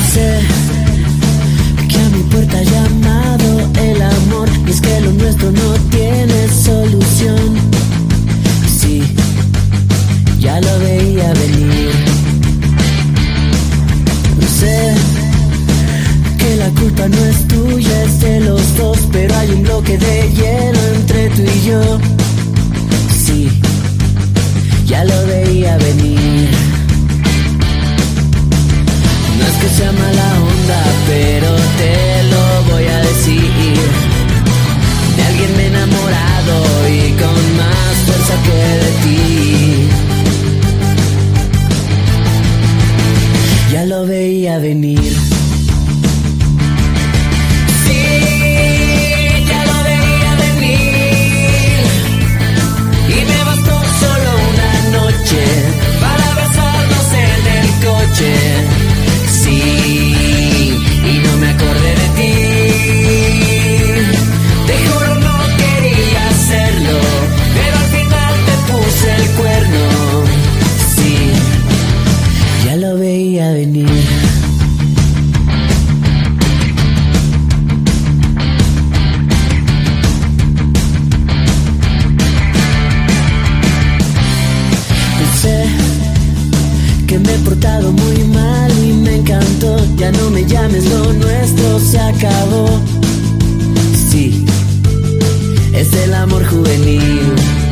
Sé que a mi puerta ha llamado el amor, y es que lo nuestro no tiene solución. Sí, ya lo veía venir. Sé que la culpa no es tuya, es de los dos, pero hay un bloque de hielo entre tú y yo. Sí, ya lo veía venir. No es que sea mala onda, pero te lo voy a decir. De alguien me he enamorado y con más fuerza que de ti. Ya lo veía venir. Sí, ya lo veía venir. Y me bastó solo una noche para besarnos en el coche. Sí, y no me acordé de ti. Te juro no quería hacerlo, pero al final te puse el cuerno. Sí, ya lo veía venir. Sé que me he portado muy mal y me encantó. Ya no me llames, lo nuestro se acabó. Sí, es el amor juvenil.